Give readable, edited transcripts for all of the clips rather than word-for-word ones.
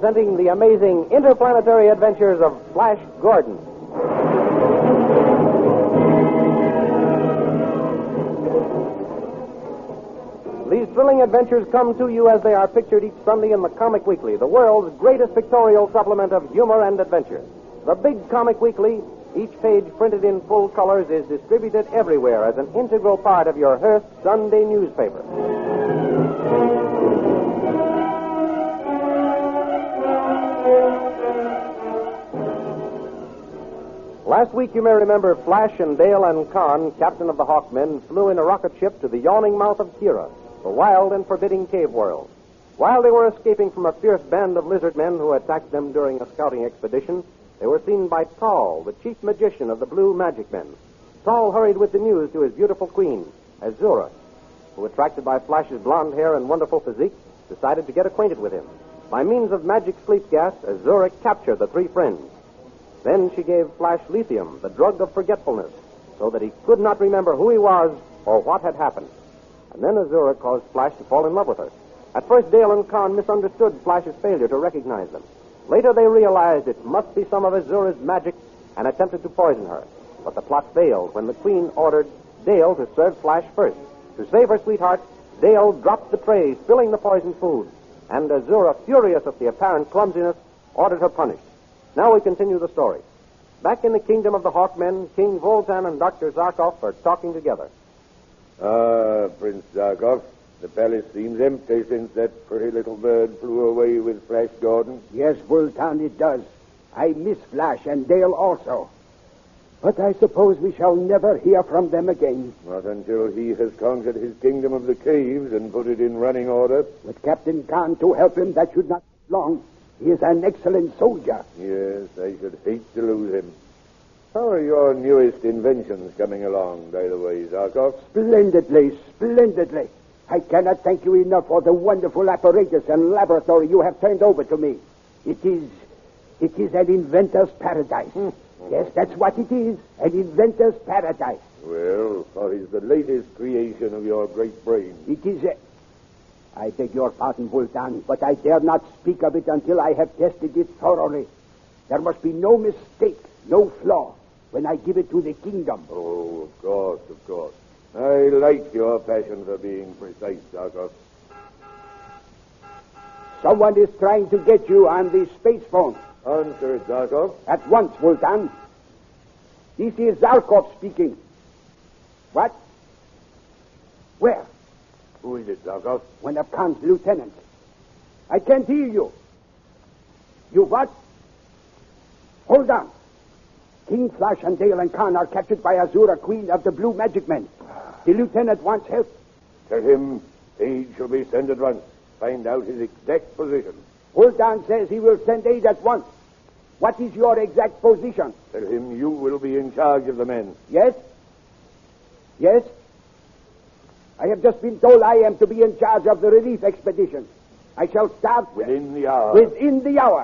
presenting the amazing interplanetary adventures of Flash Gordon. These thrilling adventures come to you as they are pictured each Sunday in the Comic Weekly, the world's greatest pictorial supplement of humor and adventure. The Big Comic Weekly, each page printed in full colors, is distributed everywhere as an integral part of your Hearst Sunday newspaper. Last week, you may remember, Flash and Dale and Khan, captain of the Hawkmen, flew in a rocket ship to the yawning mouth of Kira, the wild and forbidding cave world. While they were escaping from a fierce band of lizard men who attacked them during a scouting expedition, they were seen by Tal, the chief magician of the Blue Magic Men. Tal hurried with the news to his beautiful queen, Azura, who, attracted by Flash's blonde hair and wonderful physique, decided to get acquainted with him. By means of magic sleep gas, Azura captured the three friends. Then she gave Flash lithium, the drug of forgetfulness, so that he could not remember who he was or what had happened. And then Azura caused Flash to fall in love with her. At first, Dale and Khan misunderstood Flash's failure to recognize them. Later, they realized it must be some of Azura's magic and attempted to poison her. But the plot failed when the Queen ordered Dale to serve Flash first. To save her sweetheart, Dale dropped the tray, spilling the poisoned food. And Azura, furious at the apparent clumsiness, ordered her punished. Now we continue the story. Back in the kingdom of the Hawkmen, King Voltan and Dr. Zarkov are talking together. Prince Zarkov, the palace seems empty since that pretty little bird flew away with Flash Gordon. Yes, Voltan, it does. I miss Flash and Dale also. But I suppose we shall never hear from them again. Not until he has conquered his kingdom of the caves and put it in running order. With Captain Khan to help him, that should not take long. He is an excellent soldier. Yes, I should hate to lose him. How are your newest inventions coming along, by the way, Zarkov? Splendidly, splendidly. I cannot thank you enough for the wonderful apparatus and laboratory you have turned over to me. It is an inventor's paradise. Yes, that's what it is, an inventor's paradise. Well, what is the latest creation of your great brain? It is I beg your pardon, Voltan, but I dare not speak of it until I have tested it thoroughly. There must be no mistake, no flaw, when I give it to the kingdom. Oh, of course, of course. I like your passion for being precise, Zarkov. Someone is trying to get you on the space phone. Answer it, Zarkov. At once, Voltan. This is Zarkov speaking. What? Where? Who is it, Zarkov? One of Khan's lieutenants. I can't hear you. You what? Hold on. King Flash and Dale and Khan are captured by Azura, queen of the Blue Magic Men. The lieutenant wants help. Tell him aid shall be sent at once. Find out his exact position. Voltan says he will send aid at once. What is your exact position? Tell him you will be in charge of the men. Yes? Yes? I have just been told I am to be in charge of the relief expedition. I shall start within the hour. Within the hour.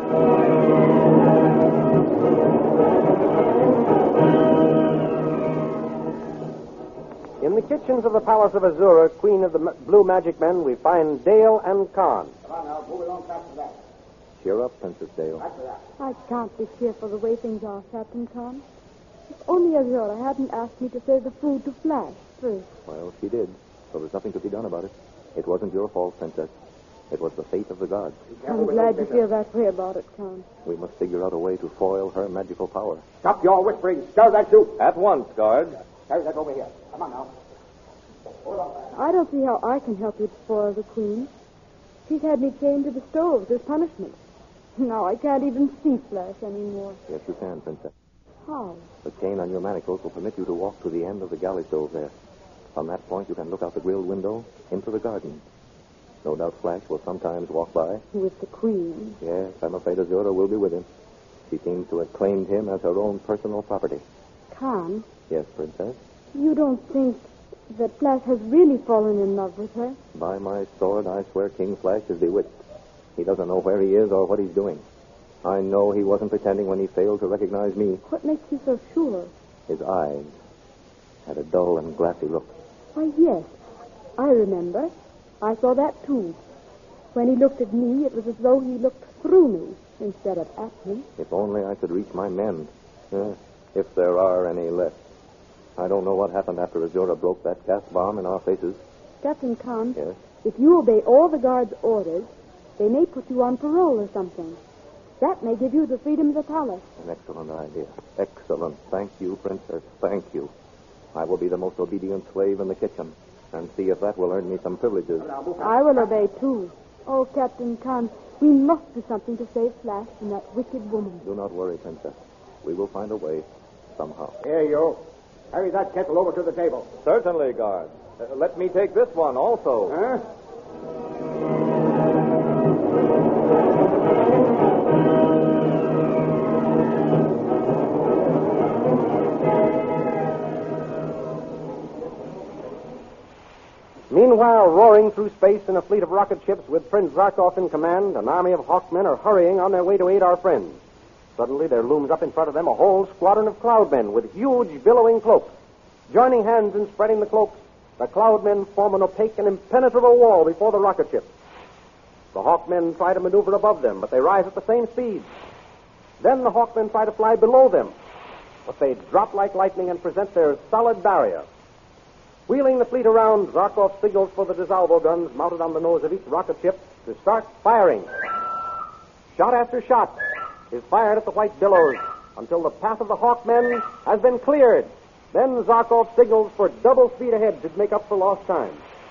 In the kitchens of the palace of Azura, queen of the Blue Magic Men, we find Dale and Khan. Come on now, move along faster that. Cheer up, Princess Dale. I can't be cheerful the way things are, Captain Khan. If only Azura hadn't asked me to save the food to Flash first. Well, she did, so there's nothing to be done about it. It wasn't your fault, Princess. It was the fate of the gods. I'm glad you feel that way about it, Khan. We must figure out a way to foil her magical power. Stop your whispering. Stir that soup. At once, guard. Carry that over here. Come on now. I don't see how I can help you to spoil the queen. She's had me chained to the stove as punishment. Now I can't even see Flash anymore. Yes, you can, Princess. How? The chain on your manacles will permit you to walk to the end of the galley stove there. From that point, you can look out the grilled window into the garden. No doubt Flash will sometimes walk by. With the queen. Yes, I'm afraid Azura will be with him. She seems to have claimed him as her own personal property. Khan? Yes, Princess? You don't think that Flash has really fallen in love with her? By my sword, I swear King Flash is bewitched. He doesn't know where he is or what he's doing. I know he wasn't pretending when he failed to recognize me. What makes you so sure? His eyes had a dull and glassy look. Why, yes. I remember. I saw that, too. When he looked at me, it was as though he looked through me instead of at me. If only I could reach my men. If there are any left. I don't know what happened after Azura broke that gas bomb in our faces. Captain Khan, Yes? if you obey all the guards' orders, they may put you on parole or something. That may give you the freedom of the palace. An excellent idea. Excellent. Thank you, Princess. Thank you. I will be the most obedient slave in the kitchen and see if that will earn me some privileges. I will obey, too. Oh, Captain Khan, we must do something to save Flash from that wicked woman. Do not worry, Princess. We will find a way somehow. Here, you. Carry that kettle over to the table. Certainly, guard. Let me take this one also. Huh? Meanwhile, roaring through space in a fleet of rocket ships with Prince Zarkov in command, an army of Hawkmen are hurrying on their way to aid our friends. Suddenly, there looms up in front of them a whole squadron of Cloudmen with huge, billowing cloaks. Joining hands in spreading the cloaks, the Cloudmen form an opaque and impenetrable wall before the rocket ships. The Hawkmen try to maneuver above them, but they rise at the same speed. Then the Hawkmen try to fly below them, but they drop like lightning and present their solid barrier. Wheeling the fleet around, Zarkov signals for the Desalvo guns mounted on the nose of each rocket ship to start firing. Shot after shot is fired at the white billows until the path of the Hawkmen has been cleared. Then Zarkov signals for double speed ahead to make up for lost time.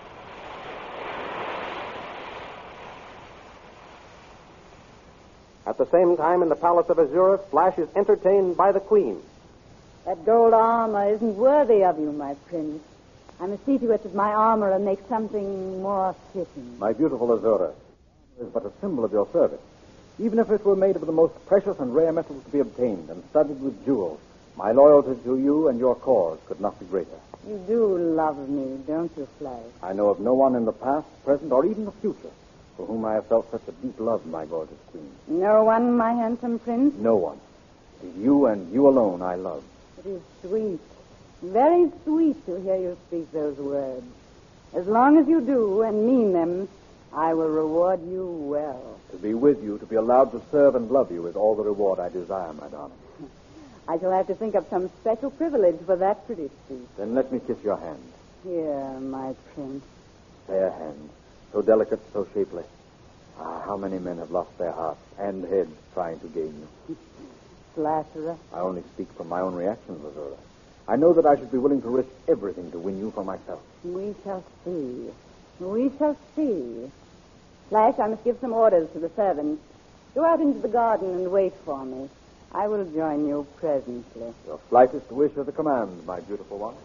At the same time, in the palace of Azura, Flash is entertained by the Queen. That gold armor isn't worthy of you, my prince. I must see to it that my armor and make something more fitting. My beautiful Azura, is but a symbol of your service. Even if it were made of the most precious and rare metals to be obtained and studded with jewels, my loyalty to you and your cause could not be greater. You do love me, don't you, Flash? I know of no one in the past, present, or even the future for whom I have felt such a deep love, my gorgeous queen. No one, my handsome prince? No one. It is you and you alone I love. It is sweet, very sweet to hear you speak those words. As long as you do and mean them, I will reward you well. To be with you, to be allowed to serve and love you is all the reward I desire, my darling. I shall have to think of some special privilege for that pretty speech. Then let me kiss your hand. Here, my prince. Fair hand. So delicate, so shapely. Ah, how many men have lost their hearts and heads trying to gain you. Flatterer. I only speak from my own reactions, Azura. I know that I should be willing to risk everything to win you for myself. We shall see. We shall see. Flash, I must give some orders to the servants. Go out into the garden and wait for me. I will join you presently. Your slightest wish is a command, my beautiful one.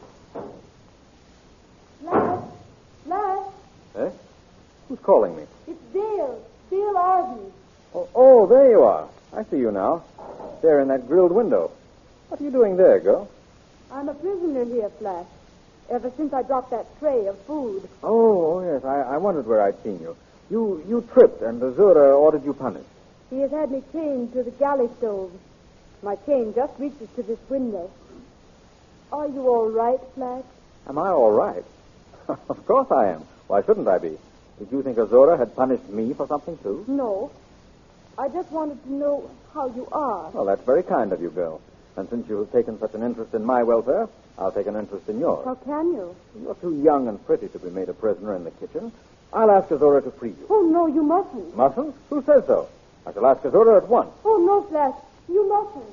Flash! Flash! Eh? Who's calling me? It's Dale. Dale Arden. Oh, there you are. I see you now. There in that grilled window. What are you doing there, girl? I'm a prisoner here, Flash. Ever since I dropped that tray of food. Oh, yes. I wondered where I'd seen you. You tripped, and Azura ordered you punished. He has had me chained to the galley stove. My chain just reaches to this window. Are you all right, Flash? Am I all right? Of course I am. Why shouldn't I be? Did you think Azura had punished me for something, too? No. I just wanted to know how you are. Well, that's very kind of you, girl. And since you have taken such an interest in my welfare, I'll take an interest in yours. How can you? You're too young and pretty to be made a prisoner in the kitchen. I'll ask Azura to free you. Oh, no, you mustn't. Mustn't? Who says so? I shall ask Azura at once. Oh, no, Flash. You mustn't.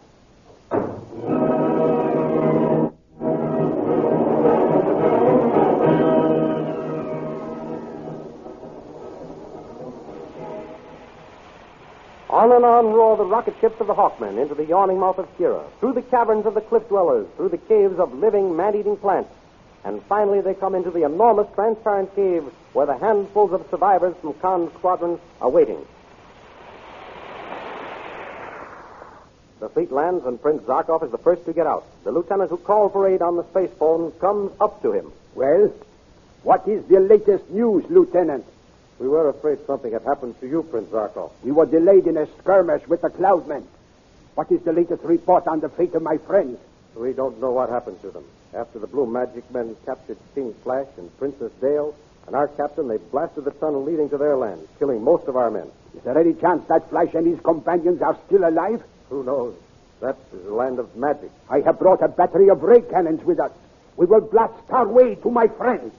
On and on roar the rocket ships of the Hawkmen into the yawning mouth of Kira, through the caverns of the cliff dwellers, through the caves of living, man-eating plants. And finally they come into the enormous transparent cave where the handfuls of survivors from Khan's squadron are waiting. The fleet lands and Prince Zarkov is the first to get out. The lieutenant who called for aid on the space phone comes up to him. Well, what is the latest news, Lieutenant? We were afraid something had happened to you, Prince Zarkov. We were delayed in a skirmish with the Cloudmen. What is the latest report on the fate of my friends? We don't know what happened to them. After the Blue Magic Men captured King Flash and Princess Dale, and our captain, they blasted the tunnel leading to their land, killing most of our men. Is there any chance that Flash and his companions are still alive? Who knows? That is the land of magic. I have brought a battery of ray cannons with us. We will blast our way to my friends.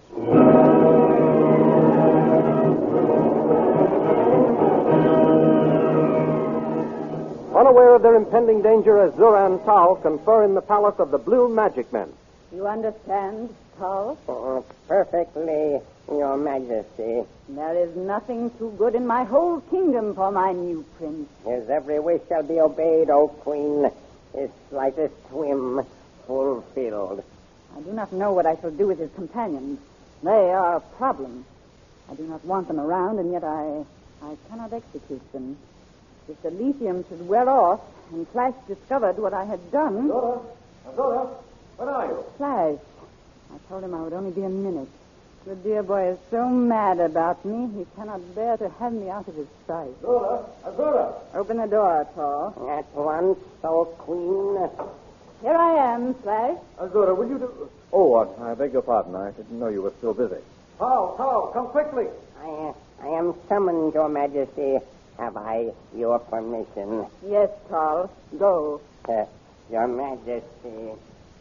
Unaware of their impending danger, Azura and Tal confer in the palace of the Blue Magic Men. You understand, Tal? Oh, perfectly, Your Majesty. There is nothing too good in my whole kingdom for my new prince. His every wish shall be obeyed, O Queen. His slightest whim fulfilled. I do not know what I shall do with his companions. They are a problem. I do not want them around, and yet I cannot execute them. If the lithium should wear off and Flash discovered what I had done... Azura, where are you? Flash. I told him I would only be a minute. The dear boy is so mad about me, he cannot bear to have me out of his sight. Azura! Open the door, Tal. At once, O Queen. Here I am, Flash. Azura, will you do... Oh, I beg your pardon. I didn't know you were still busy. Tal, come quickly. I am summoned, Your Majesty. Have I your permission? Yes, Tal. Go. Your Majesty.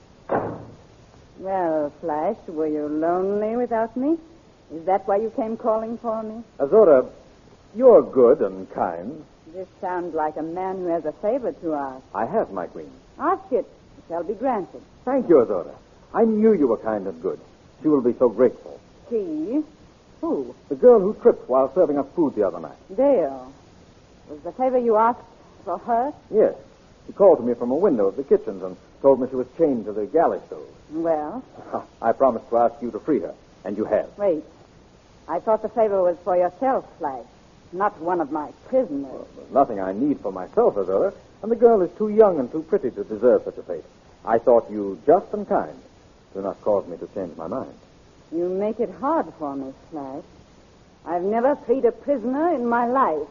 Well, Flash, were you lonely without me? Is that why you came calling for me? Azura, you're good and kind. This sounds like a man who has a favor to ask. I have, my queen. Ask it. It shall be granted. Thank you, Azura. I knew you were kind and good. She will be so grateful. She? Who? The girl who tripped while serving us food the other night. Dale. Was the favor you asked for her? Yes. She called to me from a window of the kitchens and told me she was chained to the galley stove. Well? I promised to ask you to free her, and you have. Wait. I thought the favor was for yourself, Flash, not one of my prisoners. Well, there's nothing I need for myself, Azura, and the girl is too young and too pretty to deserve such a fate. I thought you just and kind. Do not cause me to change my mind. You make it hard for me, Flash. I've never freed a prisoner in my life.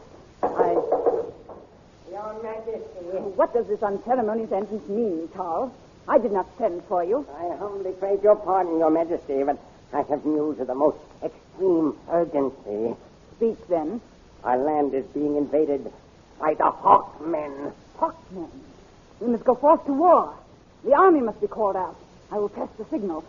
Your Majesty. What does this unceremonious entrance mean, Tal? I did not send for you. I humbly crave your pardon, Your Majesty, but I have news of the most extreme urgency. Speak, then. Our land is being invaded by the Hawkmen. Hawkmen. We must go forth to war. The army must be called out. I will press the signal.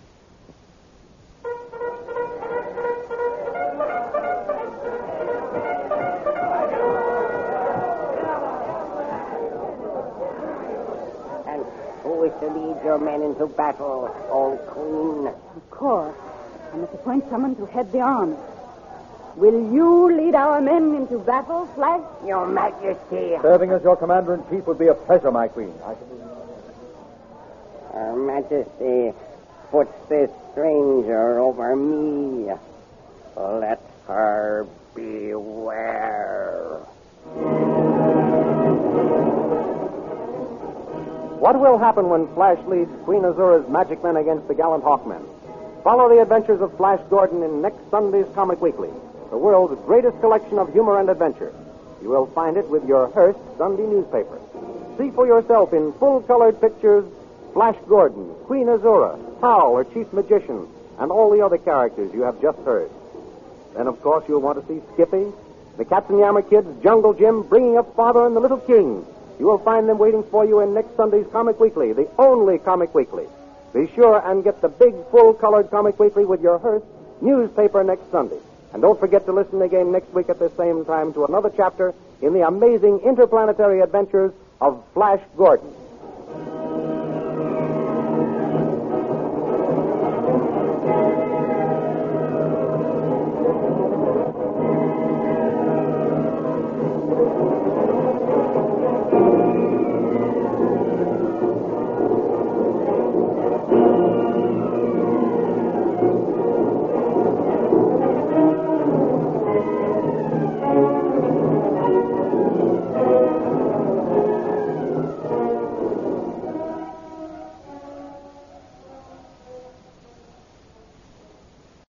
And who is to lead your men into battle, O Queen? Of course. I must appoint someone to head the army. Will you lead our men into battle, Flash? Your Majesty. Serving as your commander-in-chief would be a pleasure, my queen. Her Majesty puts this stranger over me. Let her beware. What will happen when Flash leads Queen Azura's magic men against the gallant Hawkmen? Follow the adventures of Flash Gordon in next Sunday's Comic Weekly, the world's greatest collection of humor and adventure. You will find it with your Hearst Sunday newspaper. See for yourself in full-colored pictures Flash Gordon, Queen Azura, Tal, or Chief Magician, and all the other characters you have just heard. Then, of course, you'll want to see Skippy, the Katzenjammer Kids, Jungle Jim, Bringing Up Father, and the Little King. You will find them waiting for you in next Sunday's Comic Weekly, the only Comic Weekly. Be sure and get the big, full-colored Comic Weekly with your Hearst newspaper next Sunday. And don't forget to listen again next week at the same time to another chapter in the amazing interplanetary adventures of Flash Gordon.